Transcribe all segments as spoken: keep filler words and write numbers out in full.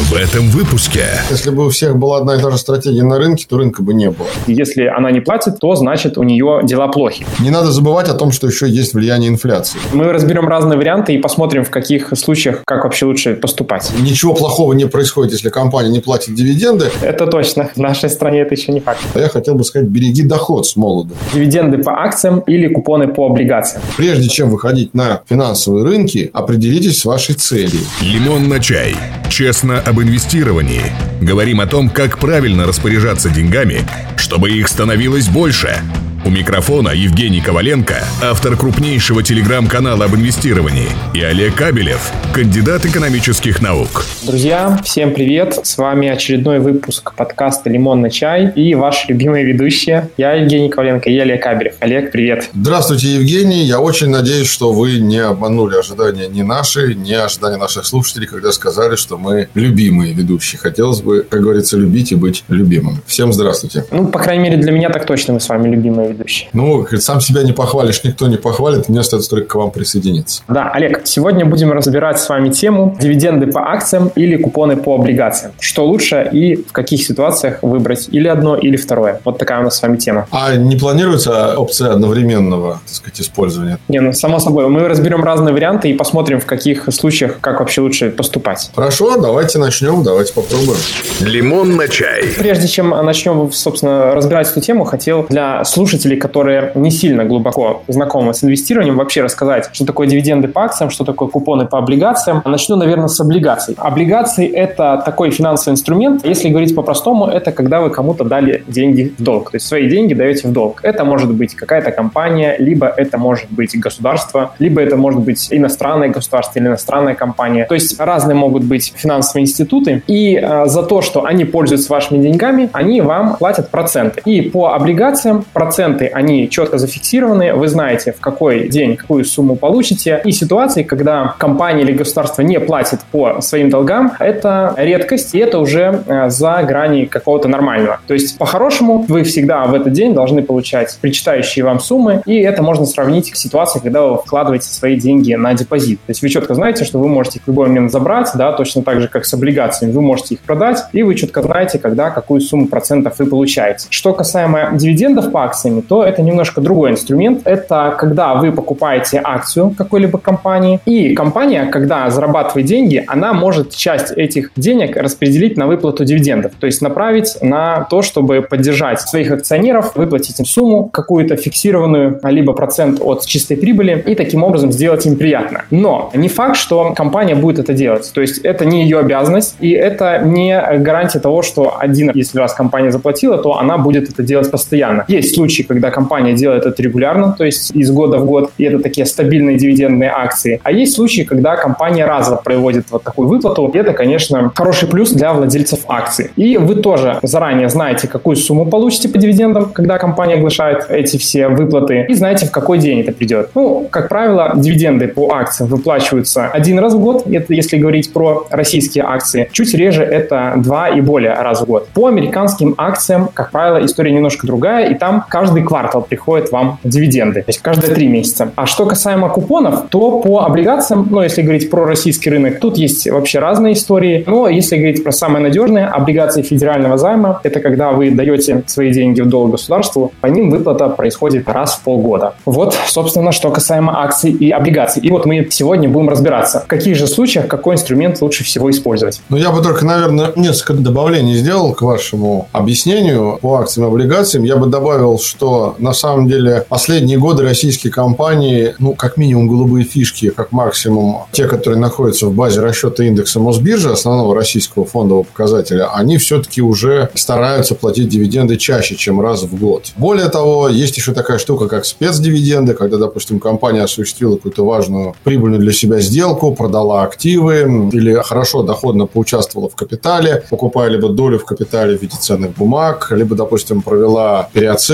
В этом выпуске. Если бы у всех была одна и та же стратегия на рынке, то рынка бы не было. Если она не платит, то значит у нее дела плохи. Не надо забывать о том, что еще есть влияние инфляции. Мы разберем разные варианты и посмотрим, в каких случаях, как вообще лучше поступать. Ничего плохого не происходит, если компания не платит дивиденды. Это точно. В нашей стране это еще не факт. А я хотел бы сказать, береги доход с молоду. Дивиденды по акциям или купоны по облигациям. Прежде чем выходить на финансовые рынки, определитесь с вашей целью. Лимон на чай. Честно об инвестировании. Говорим о том, как правильно распоряжаться деньгами, чтобы их становилось больше. У микрофона Евгений Коваленко, автор крупнейшего телеграм-канала об инвестировании, и Олег Кабелев, кандидат экономических наук. Друзья, всем привет! С вами очередной выпуск подкаста «Лимон на чай» и ваши любимые ведущие. Я Евгений Коваленко и Олег Кабелев. Олег, привет! Здравствуйте, Евгений. Я очень надеюсь, что вы не обманули ожидания ни наши, ни ожидания наших слушателей, когда сказали, что мы любимые ведущие. Хотелось бы, как говорится, любить и быть любимым. Всем здравствуйте. Ну, по крайней мере, для меня так точно мы с вами любимые ведущие. Ну, сам себя не похвалишь, никто не похвалит, мне остается только к вам присоединиться. Да, Олег, сегодня будем разбирать с вами тему дивиденды по акциям или купоны по облигациям. Что лучше и в каких ситуациях выбрать или одно, или второе. Вот такая у нас с вами тема. А не планируется опция одновременного, так сказать, использования? Не, ну, само собой. Мы разберем разные варианты и посмотрим, в каких случаях, как вообще лучше поступать. Хорошо, давайте начнем, давайте попробуем. Лимон на чай. Прежде чем начнем, собственно, разбирать эту тему, хотел для слушателей, которые не сильно глубоко знакомы с инвестированием, вообще рассказать, что такое дивиденды по акциям, что такое купоны по облигациям. Начну, наверное, с облигаций. Облигации – это такой финансовый инструмент. Если говорить по-простому, это когда вы кому-то дали деньги в долг. То есть свои деньги даете в долг. Это может быть какая-то компания, либо это может быть государство, либо это может быть иностранное государство или иностранная компания. То есть разные могут быть финансовые институты. И а, за то, что они пользуются вашими деньгами, они вам платят проценты. И по облигациям проценты они четко зафиксированы, вы знаете, в какой день какую сумму получите. И ситуации, когда компания или государство не платит по своим долгам, это редкость, и это уже за грани какого-то нормального. То есть, по-хорошему, вы всегда в этот день должны получать причитающие вам суммы, и это можно сравнить с ситуацией, когда вы вкладываете свои деньги на депозит. То есть, вы четко знаете, что вы можете их в любой момент забрать, да, точно так же, как с облигациями, вы можете их продать, и вы четко знаете, когда какую сумму процентов вы получаете. Что касаемо дивидендов по акциям, то это немножко другой инструмент. Это когда вы покупаете акцию какой-либо компании, и компания, когда зарабатывает деньги, она может часть этих денег распределить на выплату дивидендов, то есть направить на то, чтобы поддержать своих акционеров, выплатить им сумму какую-то фиксированную, либо процент от чистой прибыли, и таким образом сделать им приятно. Но не факт, что компания будет это делать. То есть это не ее обязанность, и это не гарантия того, что один, если раз компания заплатила, то она будет это делать постоянно. Есть случаи, когда компания делает это регулярно, то есть из года в год, и это такие стабильные дивидендные акции. А есть случаи, когда компания разово проводит вот такую выплату, и это, конечно, хороший плюс для владельцев акций. И вы тоже заранее знаете, какую сумму получите по дивидендам, когда компания оглашает эти все выплаты, и знаете, в какой день это придет. Ну, как правило, дивиденды по акциям выплачиваются один раз в год, это если говорить про российские акции. Чуть реже это два и более раз в год. По американским акциям, как правило, история немножко другая, и там каждый квартал приходит вам дивиденды, то есть каждые три месяца. А что касаемо купонов, то по облигациям, ну, если говорить про российский рынок, тут есть вообще разные истории. Но если говорить про самые надежные, облигации федерального займа, это когда вы даете свои деньги в долг государству, по ним выплата происходит раз в полгода. Вот, собственно, что касаемо акций и облигаций. И вот мы сегодня будем разбираться, в каких же случаях какой инструмент лучше всего использовать. Ну, я бы только, наверное, несколько добавлений сделал к вашему объяснению по акциям и облигациям. Я бы добавил, что на самом деле последние годы российские компании, ну, как минимум голубые фишки, как максимум те, которые находятся в базе расчета индекса Мосбиржи, основного российского фондового показателя, они все-таки уже стараются платить дивиденды чаще, чем раз в год. Более того, есть еще такая штука, как спецдивиденды, когда, допустим, компания осуществила какую-то важную прибыльную для себя сделку, продала активы или хорошо доходно поучаствовала в капитале, покупая либо долю в капитале в виде ценных бумаг, либо, допустим, провела переоценку,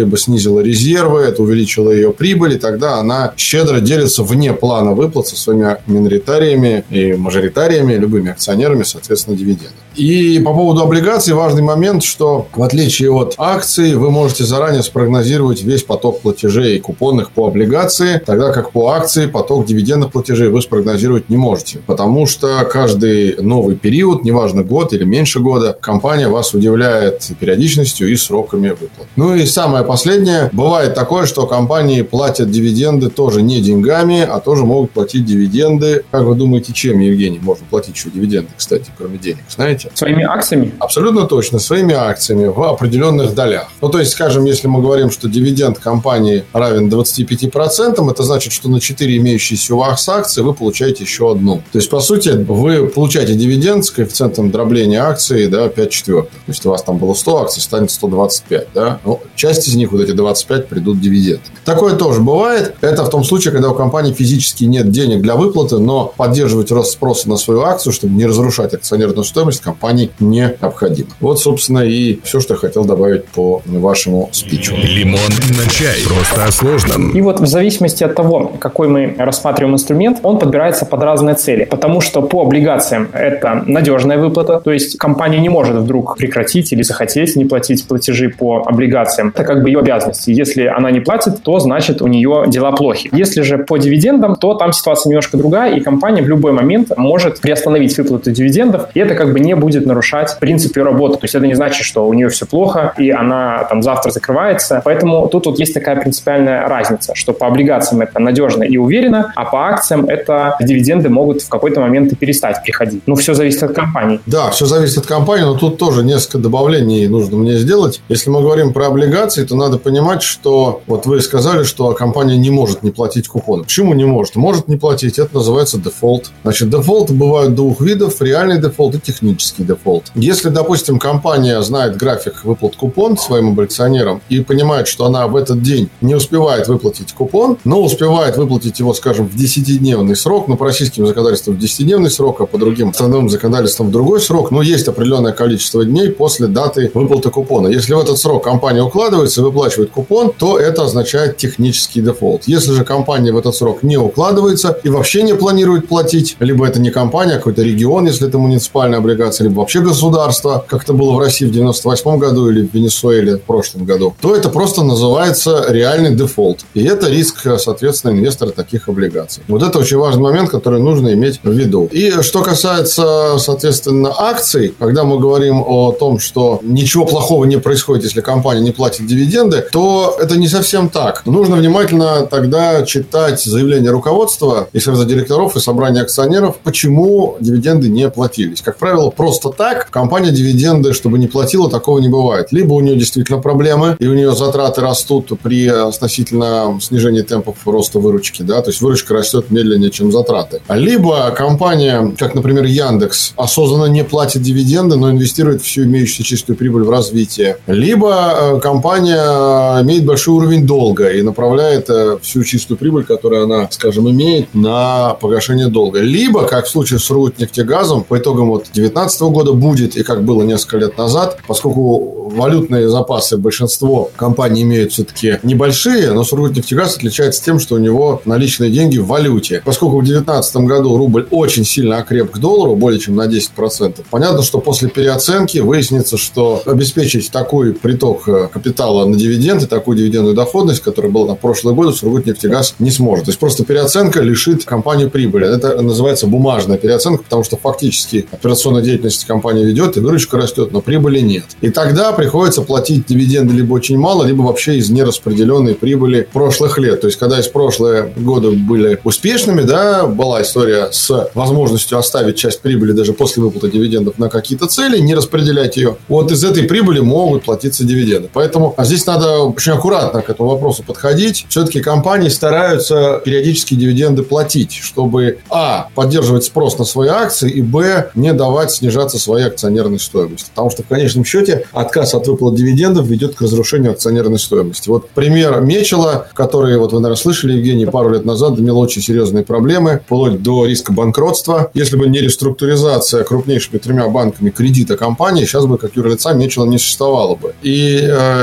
либо снизила резервы, это увеличило ее прибыль, и тогда она щедро делится вне плана выплат со своими миноритариями и мажоритариями, любыми акционерами, соответственно, дивидендов. И по поводу облигаций важный момент, что в отличие от акций, вы можете заранее спрогнозировать весь поток платежей купонных по облигации, тогда как по акции поток дивидендных платежей вы спрогнозировать не можете, потому что каждый новый период, неважно год или меньше года, компания вас удивляет периодичностью и сроками выплат. Ну и самое последнее, бывает такое, что компании платят дивиденды тоже не деньгами, а тоже могут платить дивиденды. Как вы думаете, чем, Евгений, можно платить еще дивиденды, кстати, кроме денег, знаете? Своими акциями? Абсолютно точно, своими акциями в определенных долях. Ну, то есть, скажем, если мы говорим, что дивиденд компании равен двадцати пяти процентам, это значит, что на четыре имеющиеся у вас акции вы получаете еще одну. То есть, по сути, вы получаете дивиденд с коэффициентом дробления акций, да, пять четвертых. То есть, у вас там было сто акций, станет сто двадцать пять, да? Ну, часть из них, вот эти двадцать пять, придут дивиденды. Такое тоже бывает. Это в том случае, когда у компании физически нет денег для выплаты, но поддерживать рост спроса на свою акцию, чтобы не разрушать акционерную стоимость, компании необходимо. Вот, собственно, и все, что я хотел добавить по вашему спичу. Лимон на чай. Просто о сложном. И вот в зависимости от того, какой мы рассматриваем инструмент, он подбирается под разные цели. Потому что по облигациям это надежная выплата, то есть компания не может вдруг прекратить или захотеть не платить платежи по облигациям. Это как бы ее обязанности. Если она не платит, то значит у нее дела плохи. Если же по дивидендам, то там ситуация немножко другая, и компания в любой момент может приостановить выплату дивидендов, и это как бы не будет нарушать принцип ее работы. То есть это не значит, что у нее все плохо, и она там завтра закрывается. Поэтому тут вот есть такая принципиальная разница, что по облигациям это надежно и уверенно, а по акциям это дивиденды могут в какой-то момент и перестать приходить. Ну, все зависит от компании. Да, все зависит от компании, но тут тоже несколько добавлений нужно мне сделать. Если мы говорим про облигации, то надо понимать, что вот вы сказали, что компания не может не платить купоны. Почему не может? Может не платить. Это называется дефолт. Значит, дефолты бывают двух видов. Реальный дефолт и технический дефолт. Если, допустим, компания знает график выплат купон своим облигационерам и понимает, что она в этот день не успевает выплатить купон, но успевает выплатить его, скажем, в десятидневный срок, ну, по российским законодательствам в десятидневный срок, а по другим страновым законодательствам в другой срок, но есть определенное количество дней после даты выплаты купона. Если в этот срок компания укладывается и выплачивает купон, то это означает технический дефолт. Если же компания в этот срок не укладывается и вообще не планирует платить, либо это не компания, а какой-то регион, если это муниципальная облигация, либо вообще государство, как это было в России в девяносто восьмом году или в Венесуэле в прошлом году, то это просто называется реальный дефолт. И это риск, соответственно, инвестора таких облигаций. Вот это очень важный момент, который нужно иметь в виду. И что касается, соответственно, акций, когда мы говорим о том, что ничего плохого не происходит, если компания не платит дивиденды, то это не совсем так. Нужно внимательно тогда читать заявление руководства и совета директоров и собрания акционеров, почему дивиденды не платились. Как правило, просто так компания дивиденды, чтобы не платила, такого не бывает. Либо у нее действительно проблемы, и у нее затраты растут при относительно снижении темпов роста выручки, да, то есть выручка растет медленнее, чем затраты. Либо компания, как, например, Яндекс, осознанно не платит дивиденды, но инвестирует всю имеющуюся чистую прибыль в развитие. Либо компания имеет большой уровень долга и направляет всю чистую прибыль, которую она, скажем, имеет, на погашение долга. Либо, как в случае с Сургутнефтегазом, по итогам вот две тысячи девятнадцатого года будет, и как было несколько лет назад, поскольку валютные запасы большинство компаний имеют все-таки небольшие, но Сургутнефтегаз отличается тем, что у него наличные деньги в валюте. Поскольку в две тысячи девятнадцатом году рубль очень сильно окреп к доллару, более чем на десять процентов, понятно, что после переоценки выяснится, что обеспечить такой приток капитала на дивиденды, такую дивидендную доходность, которая была на прошлый год, Сургутнефтегаз не сможет. То есть просто переоценка лишит компанию прибыли. Это называется бумажная переоценка, потому что фактически операционная деятельность компании ведет, и выручка растет, но прибыли нет. И тогда приходится платить дивиденды либо очень мало, либо вообще из нераспределенной прибыли прошлых лет. То есть, когда из прошлых годов были успешными, да, была история с возможностью оставить часть прибыли даже после выплаты дивидендов на какие-то цели, не распределять ее. Вот из этой прибыли могут платиться дивиденды. Поэтому а здесь надо очень аккуратно к этому вопросу подходить. Все-таки компании стараются периодически дивиденды платить, чтобы а. поддерживать спрос на свои акции, и б. не давать снижаться своей акционерной стоимости. Потому что в конечном счете отказ от выплат дивидендов ведет к разрушению акционерной стоимости. Вот пример Мечела, который, вот вы, наверное, слышали, Евгений, пару лет назад имел очень серьезные проблемы, вплоть до риска банкротства. Если бы не реструктуризация крупнейшими тремя банками кредита компании, сейчас бы как юрлица Мечела не существовало бы. И, э, тем не менее,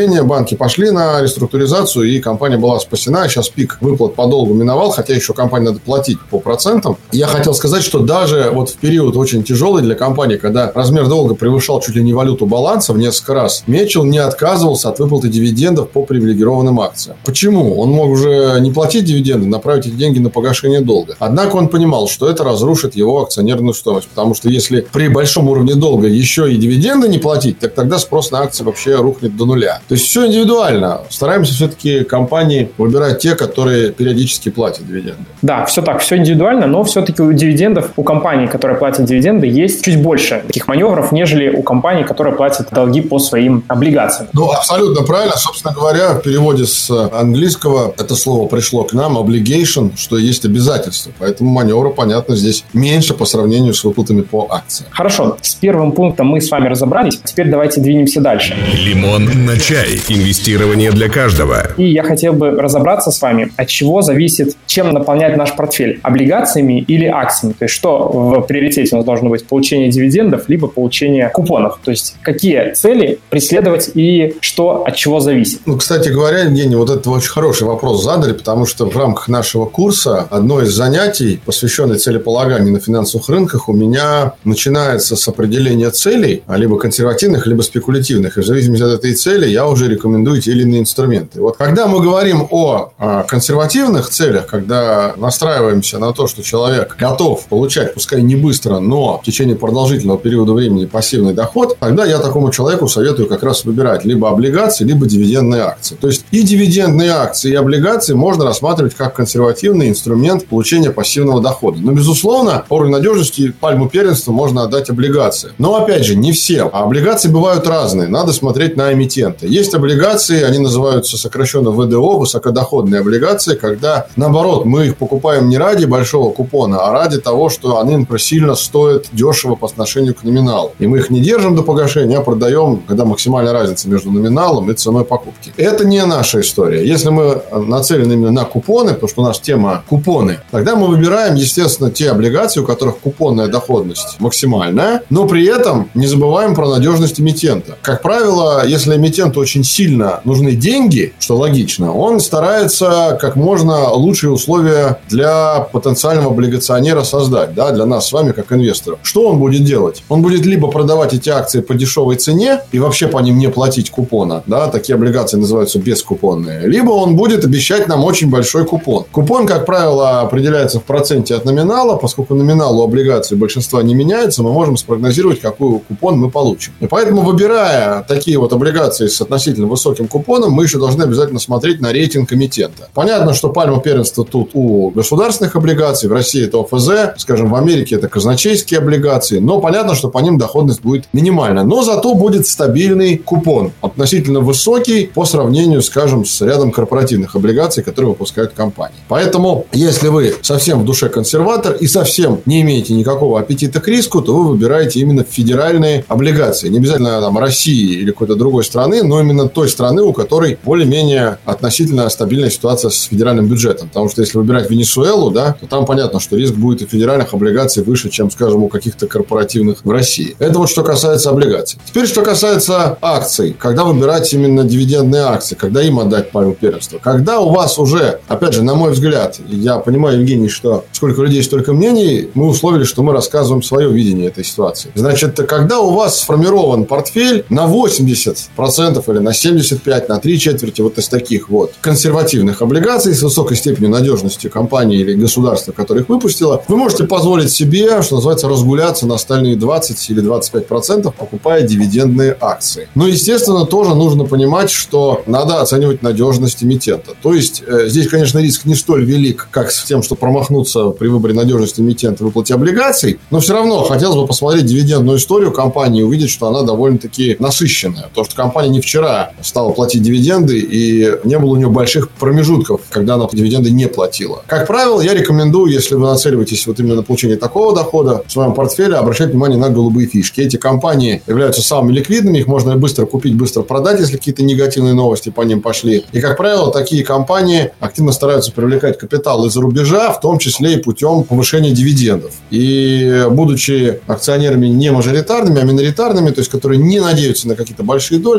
менее, банки пошли на реструктуризацию, и компания была спасена. Сейчас пик выплат по долгу миновал, хотя еще компании надо платить по процентам. Я хотел сказать, что даже вот в период очень тяжелый для компании, когда размер долга превышал чуть ли не валюту баланса в несколько раз, Митчелл не отказывался от выплаты дивидендов по привилегированным акциям. Почему? Он мог уже не платить дивиденды, направить эти деньги на погашение долга. Однако он понимал, что это разрушит его акционерную стоимость, потому что если при большом уровне долга еще и дивиденды не платить, так тогда спрос на акции вообще рухнет до нуля. То есть все индивидуально. Стараемся все-таки компании выбирать те, которые периодически платят дивиденды. Да, все так, все индивидуально, но все-таки у дивидендов, у компаний, которые платят дивиденды, есть чуть больше таких маневров, нежели у компаний, которые платят долги по своим облигациям. Ну, абсолютно правильно. Собственно говоря, в переводе с английского это слово пришло к нам, obligation, что есть обязательство. Поэтому маневра, понятно, здесь меньше по сравнению с выплатами по акциям. Хорошо, с первым пунктом мы с вами разобрались. Теперь давайте двинемся дальше. Лимон на чай. Инвестирование для каждого. И я хотел бы разобраться с вами, от чего зависит, чем наполнять наш портфель. Облигациями или акциями. То есть, что в приоритете у нас должно быть? Получение дивидендов, либо получение купонов. То есть, какие цели преследовать и что от чего зависит? Ну, кстати говоря, Евгений, вот это очень хороший вопрос задали, потому что в рамках нашего курса одно из занятий, посвященное целеполаганию на финансовых рынках, у меня начинается с определения целей, либо консервативных, либо спекулятивных. И в зависимости от этой цели я уже рекомендую те или иные инструменты. Вот когда мы говорим о, о консервативных целях, когда настраиваемся на то, что человек готов получать, пускай не быстро, но в течение продолжительного периода времени пассивный доход, тогда я такому человеку советую как раз выбирать либо облигации, либо дивидендные акции. То есть и дивидендные акции, и облигации можно рассматривать как консервативный инструмент получения пассивного дохода. Но, безусловно, по уровню надежности пальму первенства можно отдать облигации. Но, опять же, не все. А облигации бывают разные. Надо смотреть на эмитента. Есть облигации, они называются сокращенно вэ дэ о, высокодоходные облигации, когда, наоборот, мы их покупаем не ради большого купона, а ради того, что они сильно стоят дешево по отношению к номиналу. И мы их не держим до погашения, а продаем, когда максимальная разница между номиналом и ценой покупки. Это не наша история. Если мы нацелены именно на купоны, потому что у нас тема купоны, тогда мы выбираем, естественно, те облигации, у которых купонная доходность максимальная, но при этом не забываем про надежность эмитента. Как правило, если эмитенту очень сильно нужны деньги, что логично, он старается как можно лучшие условия для потенциального облигационера создать, да, для нас с вами как инвесторов. Что он будет делать? Он будет либо продавать эти акции по дешевой цене и вообще по ним не платить купона, да, такие облигации называются бескупонные, либо он будет обещать нам очень большой купон. Купон, как правило, определяется в проценте от номинала, поскольку номинал у облигаций большинства не меняется, мы можем спрогнозировать, какой купон мы получим. И поэтому, выбирая такие вот облигации с относительно высоким купоном, мы еще должны обязательно смотреть на рейтинг эмитента. Понятно, что пальма первенства тут у государственных облигаций, в России это о эф зэ, скажем, в Америке это казначейские облигации, но понятно, что по ним доходность будет минимальная. Но зато будет стабильный купон, относительно высокий по сравнению, скажем, с рядом корпоративных облигаций, которые выпускают компании. Поэтому, если вы совсем в душе консерватор и совсем не имеете никакого аппетита к риску, то вы выбираете именно федеральные облигации. Не обязательно там России или какой-то другой страны, но именно той страны, у которой более-менее относительно стабильная ситуация с федеральным бюджетом. Потому что если выбирать Венесуэлу, да, то там понятно, что риск будет у федеральных облигаций выше, чем, скажем, у каких-то корпоративных в России. Это вот что касается облигаций. Теперь, что касается акций. Когда выбирать именно дивидендные акции, когда им отдать пальму первенства. Когда у вас уже, опять же, на мой взгляд, я понимаю, Евгений, что сколько людей, столько мнений, мы условили, что мы рассказываем свое видение этой ситуации. Значит, когда у вас сформирован портфель на восемьдесят процентов или на семьдесят пять процентов, на три четверти вот из таких вот консервативных облигаций с высокой степенью надежности компании или государства, которое их выпустило, вы можете позволить себе, что называется, разгуляться на остальные двадцать или двадцать пять процентов, покупая дивидендные акции. Но, естественно, тоже нужно понимать, что надо оценивать надежность эмитента. То есть, э, здесь, конечно, риск не столь велик, как с тем, что промахнуться при выборе надежности эмитента в выплате облигаций, но все равно хотелось бы посмотреть дивидендную историю компании и увидеть, что она довольно-таки насыщенная. Потому что компания не вчера стала платить дивиденды, и не было у нее больших промежутков, когда она дивиденды не платила. Как правило, я рекомендую, если вы нацеливаетесь вот именно на получение такого дохода в своем портфеле, обращать внимание на голубые фишки. Эти компании являются самыми ликвидными, их можно быстро купить, быстро продать, если какие-то негативные новости по ним пошли. И, как правило, такие компании активно стараются привлекать капитал из-за рубежа, в том числе и путем повышения дивидендов. И, будучи акционерами не мажоритарными, а миноритарными, то есть, которые не надеются на какие-то большие доли, можно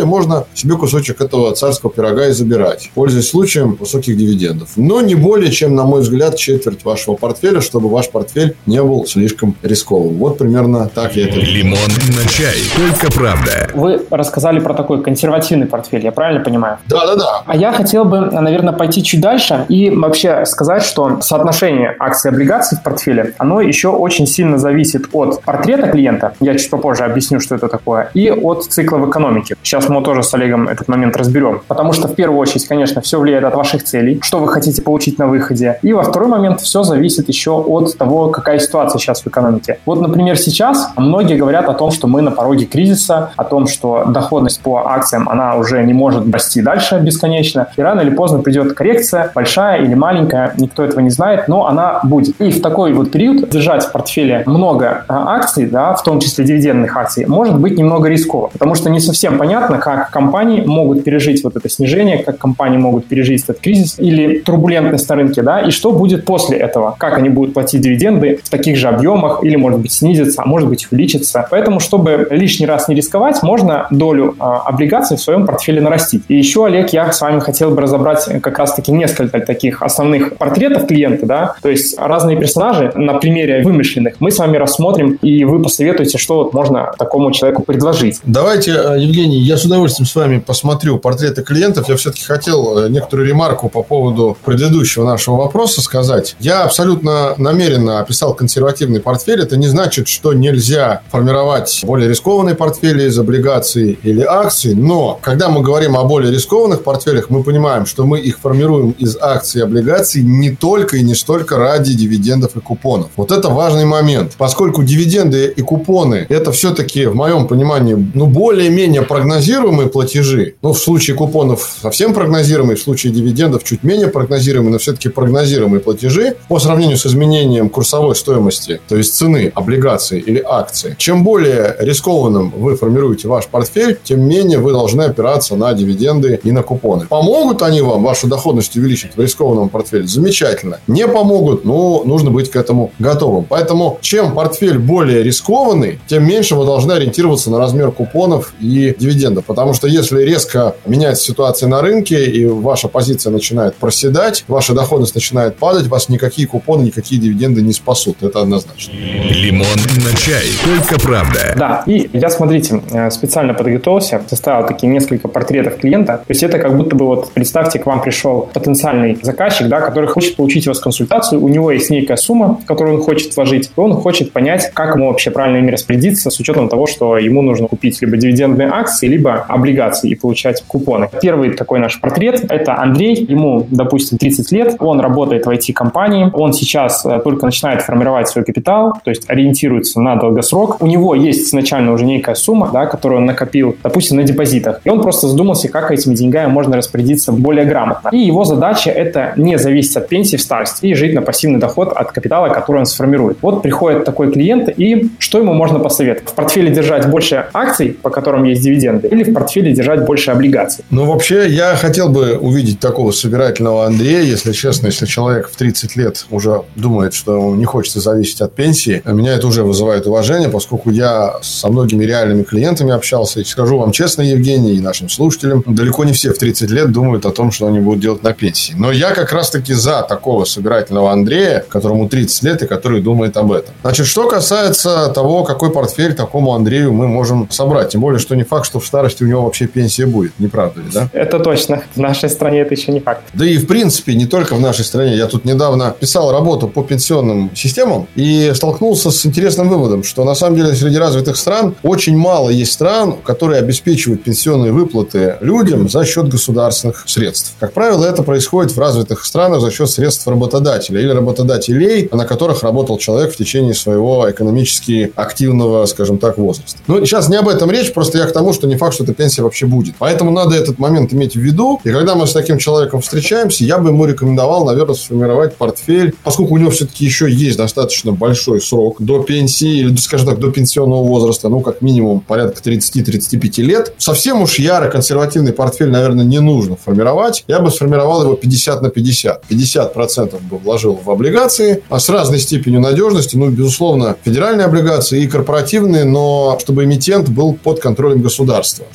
себе кусочек этого царского пирога и забирать, пользуясь случаем высоких дивидендов. Но не более чем, на мой взгляд, четверть вашего портфеля, чтобы ваш портфель не был слишком рисковым. Вот примерно так я это вижу. Лимон на чай. Только правда. Вы рассказали про такой консервативный портфель, я правильно понимаю? Да-да-да. А я хотел бы, наверное, пойти чуть дальше и вообще сказать, что соотношение акций и облигаций в портфеле, оно еще очень сильно зависит от портрета клиента, я чуть попозже объясню, что это такое, и от цикла в экономике. Сейчас мы тоже с Олегом этот момент разберем. Потому что в первую очередь, конечно, все влияет от ваших целей, что вы хотите получить на выходе. И во второй момент все зависит еще от того, какая ситуация сейчас в экономике. Вот, например, сейчас многие говорят о том, что мы на пороге кризиса, о том, что доходность по акциям, она уже не может расти дальше бесконечно, и рано или поздно придет коррекция, большая или маленькая, никто этого не знает, но она будет. И в такой вот период держать в портфеле много акций, да, в том числе дивидендных акций, может быть немного рисково, потому что не совсем понятно, как компании могут пережить вот это снижение, как компании могут пережить этот кризис или турбулентность на рынке, да, и что будет после этого, как они будут платить дивиденды в таких же объемах или, может быть, снизится, а может быть, увеличится. Поэтому, чтобы лишний раз не рисковать, можно долю э, облигаций в своем портфеле нарастить. И еще, Олег, я с вами хотел бы разобрать как раз-таки несколько таких основных портретов клиента, да, то есть разные персонажи на примере вымышленных мы с вами рассмотрим, и вы посоветуете, что вот можно такому человеку предложить. Давайте, Евгений, я с удовольствием с вами посмотрю портреты клиентов. Я все-таки хотел некоторую ремарку по поводу предыдущего нашего вопроса сказать. Я абсолютно намеренно описал консервативный портфель. Это не значит, что нельзя формировать более рискованные портфели из облигаций или акций, но когда мы говорим о более рискованных портфелях, мы понимаем, что мы их формируем из акций и облигаций не только и не столько ради дивидендов и купонов. Вот это важный момент. Поскольку дивиденды и купоны – это все-таки, в моем понимании, ну, более-менее прогнозируемые платежи. Ну, в случае купонов совсем прогнозируемые, в случае дивидендов чуть менее прогнозируемые, но все-таки прогнозируемые платежи по сравнению с изменением курсовой стоимости, то есть цены облигаций или акций. Чем более рискованным вы формируете ваш портфель, тем менее вы должны опираться на дивиденды и на купоны. Помогут они вам вашу доходность увеличить в рискованном портфеле? Замечательно. Не помогут, но нужно быть к этому готовым. Поэтому чем портфель более рискованный, тем меньше вы должны ориентироваться на размер купонов и дивидендов. Потому что если резко меняется ситуация на рынке, и ваша позиция начинает проседать, ваша доходность начинает падать, вас никакие купоны, никакие дивиденды не спасут. Это однозначно. Лимон на чай. Только правда. Да, и я, смотрите, специально подготовился, составил такие несколько портретов клиента. То есть это как будто бы, вот представьте, к вам пришел потенциальный заказчик, да, который хочет получить у вас консультацию, у него есть некая сумма, которую он хочет вложить, и он хочет понять, как ему вообще правильно ими распорядиться с учетом того, что ему нужно купить либо дивидендные акции, либо облигации и получать купоны. Первый такой наш портрет – это Андрей, ему, допустим, тридцать лет, он работает в ай ти-компании, он сейчас только начинает формировать свой капитал, то есть ориентируется на долгосрок. У него есть изначально уже некая сумма, да, которую он накопил, допустим, на депозитах, и он просто задумался, как этими деньгами можно распорядиться более грамотно. И его задача – это не зависеть от пенсии в старости и жить на пассивный доход от капитала, который он сформирует. Вот приходит такой клиент, и что ему можно посоветовать? В портфеле держать больше акций, по которым есть дивиденды, или в портфеле держать больше облигаций? Ну, вообще, я хотел бы увидеть такого собирательного Андрея, если честно, если человек в тридцать лет уже думает, что ему не хочется зависеть от пенсии. Меня это уже вызывает уважение, поскольку я со многими реальными клиентами общался. И скажу вам честно, Евгений, и нашим слушателям, далеко не все в тридцать лет думают о том, что они будут делать на пенсии. Но я как раз-таки за такого собирательного Андрея, которому тридцать лет и который думает об этом. Значит, что касается того, какой портфель такому Андрею мы можем собрать. Тем более, что не факт, что в старости у него вообще пенсия будет. Не правда ли, да? Это точно. В нашей стране это еще не факт. Да и в принципе, не только в нашей стране. Я тут недавно писал работу по пенсионным системам и столкнулся с интересным выводом, что на самом деле среди развитых стран очень мало есть стран, которые обеспечивают пенсионные выплаты людям за счет государственных средств. Как правило, это происходит в развитых странах за счет средств работодателя или работодателей, на которых работал человек в течение своего экономически активного, скажем так, возраста. Ну, сейчас не об этом речь, просто я к тому, что не факт, что эта пенсия вообще будет. Поэтому надо этот момент иметь в виду. И когда мы с таким человеком встречаемся, я бы ему рекомендовал, наверное, сформировать портфель, поскольку у него все-таки еще есть достаточно большой срок до пенсии, или, скажем так, до пенсионного возраста, ну, как минимум, порядка тридцать-тридцать пять лет. Совсем уж яро консервативный портфель, наверное, не нужно формировать. Я бы сформировал его пятьдесят на пятьдесят. пятьдесят процентов бы вложил в облигации, а с разной степенью надежности, ну, безусловно, федеральные облигации и корпоративные, но чтобы эмитент был под контролем государства, чтобы его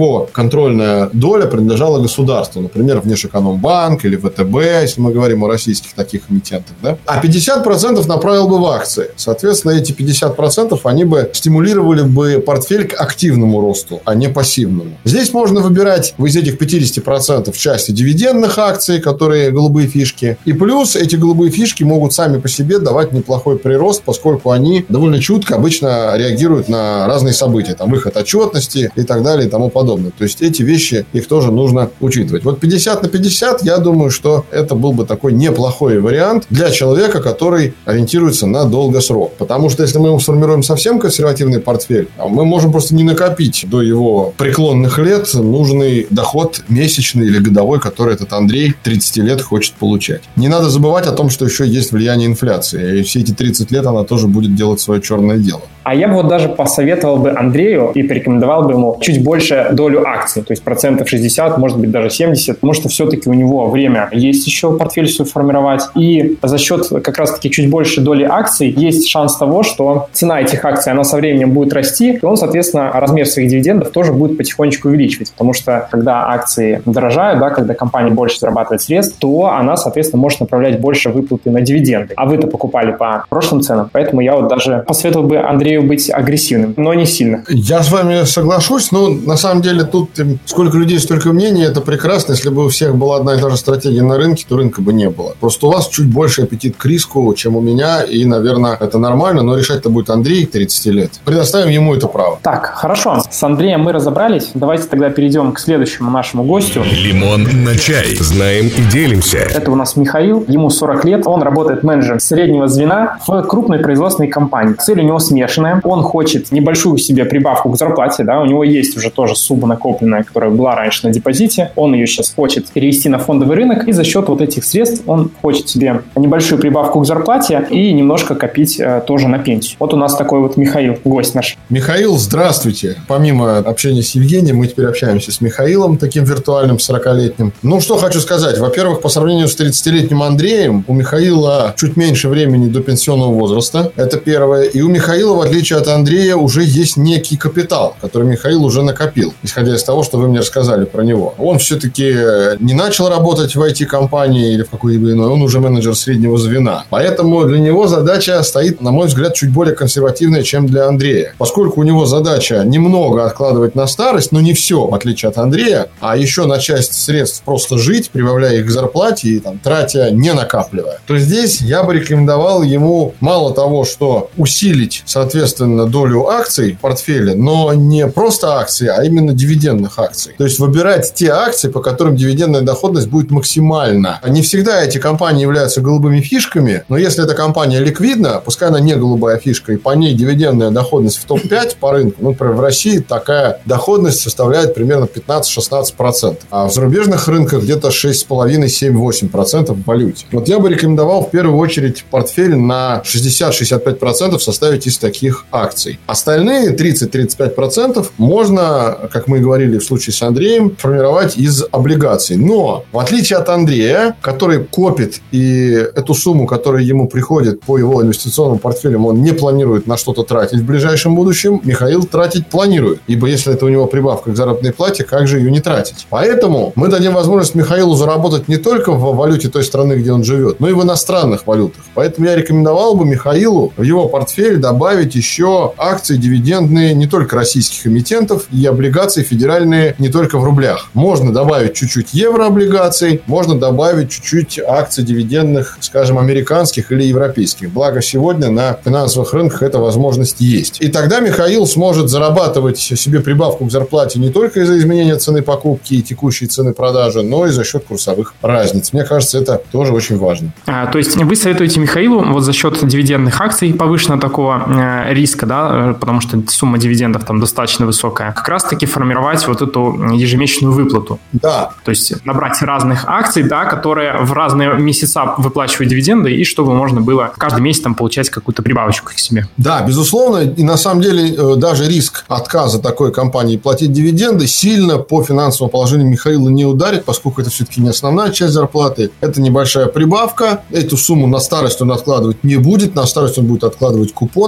его контрольная доля принадлежала государству, например, Внешэкономбанк или вэ тэ бэ, если мы говорим о российских таких эмитентах, да? А пятьдесят процентов направил бы в акции. Соответственно, эти пятьдесят процентов они бы стимулировали бы портфель к активному росту, а не пассивному. Здесь можно выбирать из этих пятьдесят процентов части дивидендных акций, которые голубые фишки. И плюс эти голубые фишки могут сами по себе давать неплохой прирост, поскольку они довольно чутко обычно реагируют на разные события. Там выход отчетности и так далее и тому подобное. То есть эти вещи, их тоже нужно учитывать. Вот пятьдесят на пятьдесят, я думаю, что это был бы такой неплохой вариант для человека, который ориентируется на долгосрок. Потому что если мы сформируем совсем консервативный портфель, мы можем просто не накопить до его преклонных лет нужный доход месячный или годовой, который этот Андрей тридцать лет хочет получать. Не надо забывать о том, что еще есть влияние инфляции. И все эти тридцать лет она тоже будет делать свое черное дело. А я бы вот даже посоветовал бы Андрею и порекомендовал бы ему чуть больше долю акций, то есть процентов шестьдесят, может быть, даже семьдесят, потому что все-таки у него время есть еще портфель свой формировать, и за счет как раз-таки чуть больше доли акций есть шанс того, что цена этих акций, она со временем будет расти, и он, соответственно, размер своих дивидендов тоже будет потихонечку увеличивать, потому что когда акции дорожают, да, когда компания больше зарабатывает средств, то она, соответственно, может направлять больше выплаты на дивиденды. А вы-то покупали по прошлым ценам, поэтому я вот даже посоветовал бы Андрею быть агрессивным, но не сильно. Я с вами соглашусь, но на самом деле тут сколько людей, столько мнений, это прекрасно. Если бы у всех была одна и та же стратегия на рынке, то рынка бы не было. Просто у вас чуть больше аппетит к риску, чем у меня, и, наверное, это нормально, но решать-то будет Андрей, тридцать лет. Предоставим ему это право. Так, хорошо. С Андреем мы разобрались. Давайте тогда перейдем к следующему нашему гостю. Лимон на чай. Знаем и делимся. Это у нас Михаил. Ему сорок лет. Он работает менеджером среднего звена в крупной производственной компании. Цель у него смешанная. Он хочет небольшую себе прибавку к зарплате. Да? У него есть уже тоже сумма накопленная, которая была раньше на депозите. Он ее сейчас хочет перевести на фондовый рынок. И за счет вот этих средств он хочет себе небольшую прибавку к зарплате и немножко копить э, тоже на пенсию. Вот у нас такой вот Михаил, гость наш. Михаил, здравствуйте. Помимо общения с Евгением, мы теперь общаемся с Михаилом, таким виртуальным сорокалетним. Ну, что хочу сказать. Во-первых, по сравнению с тридцатилетним Андреем, у Михаила чуть меньше времени до пенсионного возраста. Это первое. И у Михаила, в отличие от Андрея, уже есть некий капитал, который Михаил уже накопил, исходя из того, что вы мне рассказали про него. Он все-таки не начал работать в ай ти-компании или в какой-либо иной, он уже менеджер среднего звена. Поэтому для него задача стоит, на мой взгляд, чуть более консервативная, чем для Андрея. Поскольку у него задача немного откладывать на старость, но не все, в отличие от Андрея, а еще на часть средств просто жить, прибавляя их к зарплате и там, тратя, не накапливая, то здесь я бы рекомендовал ему мало того, что усилить, соответственно, долю акций в портфеле, но не просто акции, а именно дивидендных акций. То есть выбирать те акции, по которым дивидендная доходность будет максимальна. Не всегда эти компании являются голубыми фишками, но если эта компания ликвидна, пускай она не голубая фишка, и по ней дивидендная доходность в топ пять по рынку, ну, например, в России такая доходность составляет примерно пятнадцать-шестнадцать процентов, а в зарубежных рынках где-то шесть целых пять десятых - семь-восемь процентов в валюте. Вот я бы рекомендовал в первую очередь портфель на шестьдесят-шестьдесят пять процентов составить из таких акций. Остальные тридцать-тридцать пять процентов можно, как мы и говорили в случае с Андреем, формировать из облигаций. Но, в отличие от Андрея, который копит, и эту сумму, которая ему приходит по его инвестиционным портфелям, он не планирует на что-то тратить в ближайшем будущем, Михаил тратить планирует. Ибо если это у него прибавка к заработной плате, как же ее не тратить? Поэтому мы дадим возможность Михаилу заработать не только в валюте той страны, где он живет, но и в иностранных валютах. Поэтому я рекомендовал бы Михаилу в его портфель добавить еще акции дивидендные не только российских эмитентов и облигации федеральные не только в рублях. Можно добавить чуть-чуть еврооблигаций, можно добавить чуть-чуть акций дивидендных, скажем, американских или европейских. Благо сегодня на финансовых рынках эта возможность есть. И тогда Михаил сможет зарабатывать себе прибавку к зарплате не только из-за изменения цены покупки и текущей цены продажи, но и за счет курсовых разниц. Мне кажется, это тоже очень важно. А, то есть вы советуете Михаилу вот за счет дивидендных акций повышенного такого э, риска, да, потому что сумма дивидендов там достаточно высокая, как раз-таки формировать вот эту ежемесячную выплату. Да. То есть набрать разных акций, да, которые в разные месяца выплачивают дивиденды, и чтобы можно было каждый месяц там получать какую-то прибавочку к себе. Да, безусловно. И на самом деле даже риск отказа такой компании платить дивиденды сильно по финансовому положению Михаила не ударит, поскольку это все-таки не основная часть зарплаты. Это небольшая прибавка. Эту сумму на старость он откладывать не будет. На старость он будет откладывать купоны, которые у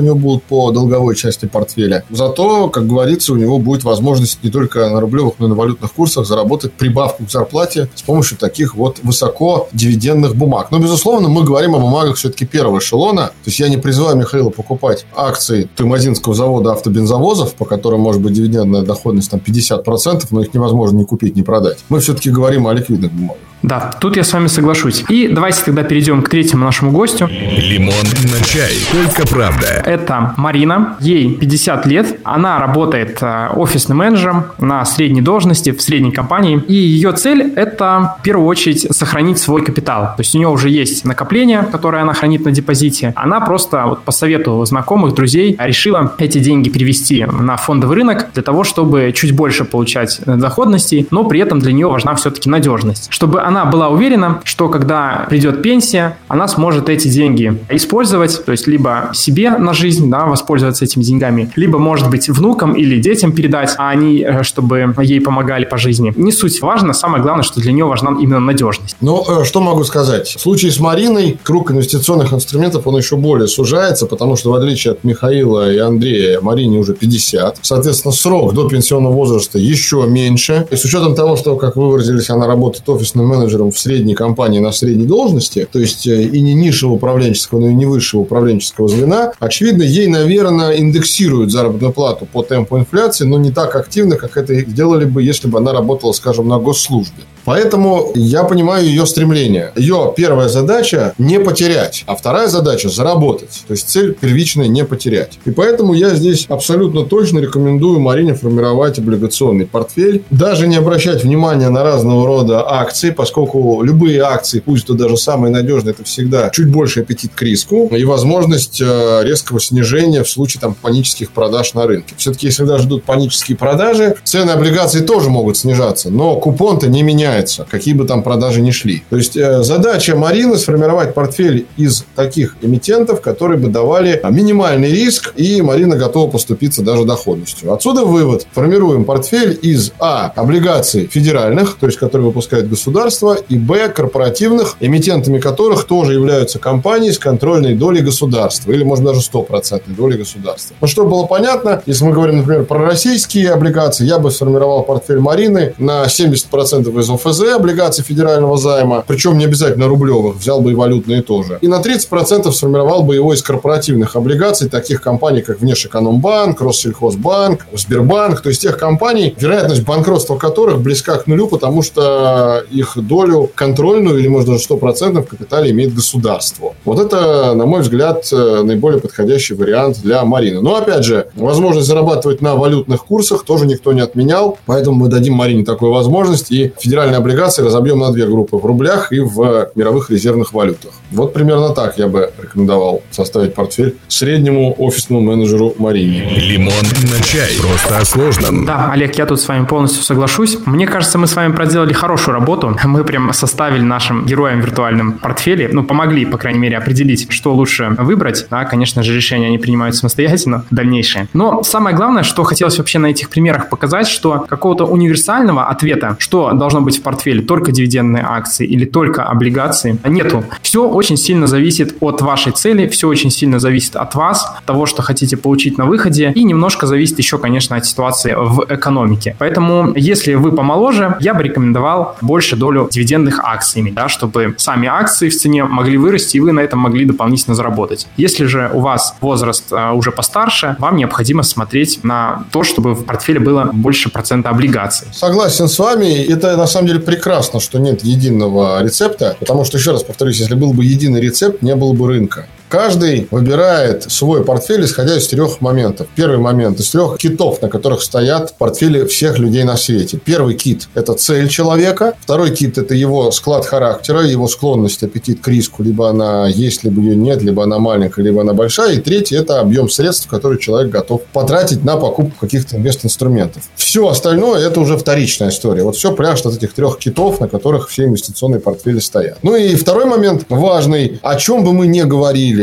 него будут по долговой части портфеля. Зато, как говорится, у него будет возможность не только на рублевых, но и на валютных курсах заработать прибавку к зарплате с помощью таких вот высокодивидендных бумаг. Но, безусловно, мы говорим о бумагах все-таки первого эшелона. То есть я не призываю Михаила покупать акции Тымадинского завода автобензовозов, по которым может быть дивидендная доходность там пятьдесят процентов, но их невозможно ни купить, ни продать. Мы все-таки говорим о ликвидных бумагах. Да, тут я с вами соглашусь. И давайте тогда перейдем к третьему нашему гостю. Лимон на чай. Только правда. Это Марина. Ей пятьдесят лет. Она работает офисным менеджером на средней должности в средней компании. И ее цель – это в первую очередь сохранить свой капитал. То есть у нее уже есть накопление, которое она хранит на депозите. Она просто вот по совету знакомых, друзей решила эти деньги перевести на фондовый рынок для того, чтобы чуть больше получать доходностей, но при этом для нее важна все-таки надежность. Чтобы она Она была уверена, что когда придет пенсия, она сможет эти деньги использовать, то есть либо себе на жизнь, да, воспользоваться этими деньгами, либо, может быть, внукам или детям передать, а они, чтобы ей помогали по жизни. Не суть важно, самое главное, что для нее важна именно надежность. Ну, что могу сказать? В случае с Мариной круг инвестиционных инструментов, он еще более сужается, потому что, в отличие от Михаила и Андрея, Марине уже пятьдесят. Соответственно, срок до пенсионного возраста еще меньше. И с учетом того, что, как вы выразились, она работает офисным менеджером в средней компании на средней должности, то есть и не низшего управленческого, но и не высшего управленческого звена, очевидно, ей, наверное, индексируют заработную плату по темпу инфляции, но не так активно, как это сделали бы, если бы она работала, скажем, на госслужбе. Поэтому я понимаю ее стремление. Ее первая задача – не потерять, а вторая задача – заработать. То есть цель первичная – не потерять. И поэтому я здесь абсолютно точно рекомендую Марине формировать облигационный портфель, даже не обращать внимания на разного рода акции, поскольку любые акции, пусть то даже самые надежные, это всегда чуть больше аппетит к риску и возможность резкого снижения в случае там, панических продаж на рынке. Все-таки, если даже ждут панические продажи, цены облигаций тоже могут снижаться, но купон-то не меняется, какие бы там продажи ни шли. То есть задача Марины сформировать портфель из таких эмитентов, которые бы давали минимальный риск, и Марина готова поступиться даже доходностью. Отсюда вывод. Формируем портфель из а. облигаций федеральных, то есть которые выпускает государство, и б. корпоративных, эмитентами которых тоже являются компании с контрольной долей государства, или, может, даже стопроцентной долей государства. Но чтобы было понятно, если мы говорим, например, про российские облигации, я бы сформировал портфель Марины на семьдесят процентов из ОФЗ, облигаций федерального займа, причем не обязательно рублевых, взял бы и валютные тоже. И на тридцать процентов сформировал бы его из корпоративных облигаций, таких компаний, как Внешэкономбанк, Россельхозбанк, Сбербанк, то есть тех компаний, вероятность банкротства которых близка к нулю, потому что их долю контрольную или, может, даже сто процентов в капитале имеет государство. Вот это, на мой взгляд, наиболее подходящий вариант для Марины. Но, опять же, возможность зарабатывать на валютных курсах тоже никто не отменял, поэтому мы дадим Марине такую возможность, и федеральные облигации разобьем на две группы: в рублях и в мировых резервных валютах. Вот примерно так я бы рекомендовал составить портфель среднему офисному менеджеру Марине. Лимон на чай. Просто о сложном. Да, Олег, я тут с вами полностью соглашусь. Мне кажется, мы с вами проделали хорошую работу. Мы прям составили нашим героям виртуальным портфели, ну, помогли, по крайней мере, определить, что лучше выбрать. Да, конечно же, решения они принимают самостоятельно, дальнейшие. Но самое главное, что хотелось вообще на этих примерах показать, что какого-то универсального ответа, что должно быть в портфеле, только дивидендные акции или только облигации, нету. Все очень сильно зависит от вашей цели, все очень сильно зависит от вас, того, что хотите получить на выходе, и немножко зависит еще, конечно, от ситуации в экономике. Поэтому, если вы помоложе, я бы рекомендовал больше долю дивидендных акциями, да, чтобы сами акции в цене могли вырасти, и вы на этом могли дополнительно заработать. Если же у вас возраст а, уже постарше, вам необходимо смотреть на то, чтобы в портфеле было больше процента облигаций. Согласен с вами. Это, на самом деле, прекрасно, что нет единого рецепта, потому что, еще раз повторюсь, если был бы единый рецепт, не было бы рынка. Каждый выбирает свой портфель, исходя из трех моментов. Первый момент – из трех китов, на которых стоят портфели всех людей на свете. Первый кит – это цель человека. Второй кит – это его склад характера, его склонность, аппетит к риску. Либо она есть, либо ее нет, либо она маленькая, либо она большая. И третий – это объем средств, который человек готов потратить на покупку каких-то инвестинструментов. Все остальное – это уже вторичная история. Вот все пряжет от этих трех китов, на которых все инвестиционные портфели стоят. Ну и второй момент важный. О чем бы мы ни говорили,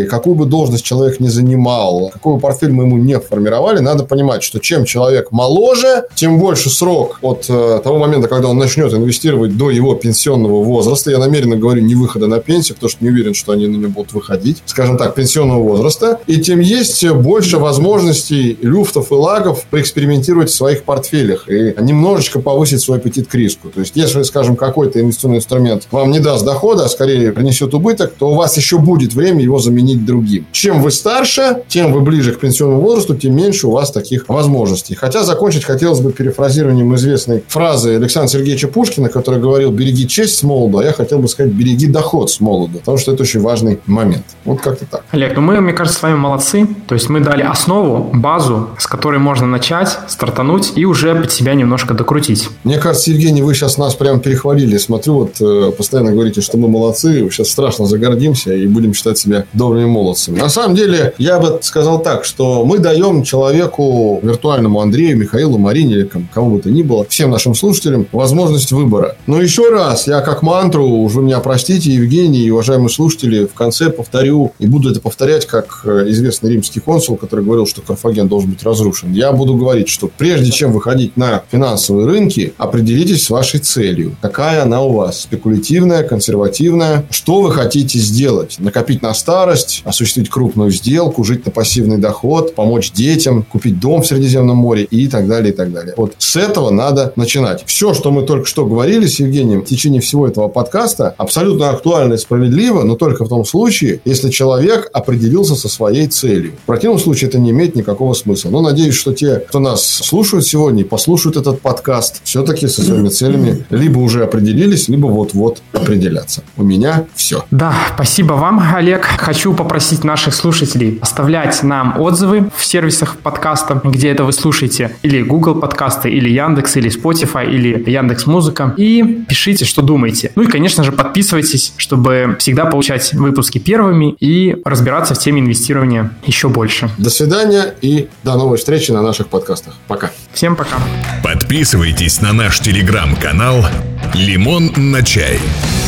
деле, какую бы должность человек не занимал, какой бы портфель мы ему не формировали, надо понимать, что чем человек моложе, тем больше срок от э, того момента, когда он начнет инвестировать до его пенсионного возраста. Я намеренно говорю не выхода на пенсию, потому что не уверен, что они на него будут выходить. Скажем так, пенсионного возраста. И тем есть больше возможностей, люфтов и лагов поэкспериментировать в своих портфелях и немножечко повысить свой аппетит к риску. То есть, если, скажем, какой-то инвестиционный инструмент вам не даст дохода, а скорее принесет убыток, то у вас еще будет время его заменить другим. Чем вы старше, тем вы ближе к пенсионному возрасту, тем меньше у вас таких возможностей. Хотя закончить хотелось бы перефразированием известной фразы Александра Сергеевича Пушкина, который говорил: береги честь с молоду, а я хотел бы сказать: береги доход с молоду, потому что это очень важный момент. Вот как-то так. Олег, ну мы, мне кажется, с вами молодцы. То есть мы дали основу, базу, с которой можно начать, стартануть и уже под себя немножко докрутить. Мне кажется, Евгений, вы сейчас нас прям перехвалили. Смотрю, вот э, постоянно говорите, что мы молодцы. Сейчас страшно загордимся и будем считать себя добрыми молодцами. На самом деле, я бы сказал так, что мы даем человеку, виртуальному Андрею, Михаилу, Марине или кому, кому бы то ни было, всем нашим слушателям возможность выбора. Но еще раз, я как мантру, уж вы меня простите, Евгений и уважаемые слушатели, в конце повторю, и буду это повторять, как известный римский консул, который говорил, что Карфаген должен быть разрушен. Я буду говорить, что прежде чем выходить на финансовые рынки, определитесь с вашей целью. Какая она у вас? Спекулятивная, консервативная? Что вы хотите сделать? Накопить на старость, осуществить крупную сделку, жить на пассивный доход, помочь детям, купить дом в Средиземном море и так далее, и так далее. Вот с этого надо начинать. Все, что мы только что говорили с Евгением в течение всего этого подкаста, абсолютно актуально и справедливо, но только в том случае, если человек определился со своей целью. В противном случае это не имеет никакого смысла. Но надеюсь, что те, кто нас слушают сегодня и послушают этот подкаст, все-таки со своими целями либо уже определились, либо вот-вот определятся. У меня все. Да, спасибо вам, Олег. Хочу попросить наших слушателей оставлять нам отзывы в сервисах подкаста, где это вы слушаете, или Google подкасты, или Яндекс, или Spotify, или Яндекс.Музыка. И пишите, что думаете. Ну и, конечно же, подписывайтесь, чтобы всегда получать выпуски первыми и разбираться в теме инвестирования еще больше. До свидания и до новой встречи на наших подкастах. Пока. Всем пока. Подписывайтесь на наш телеграм-канал «Лимон на чай».